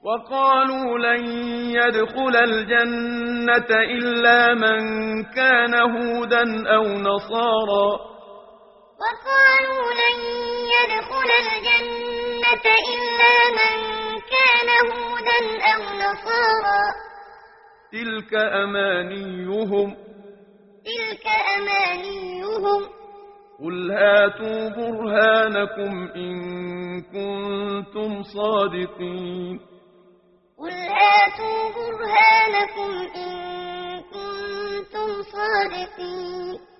وقالوا لن يدخل الجنة إلا من كان هودا أو نصارى وقالوا لن يدخل الجنة إلا من كان هودا أو نصارى تلك أمانيهم قل هاتوا برهانكم إن كنتم صادقين قل هاتوا برهانكم إن كنتم صادقين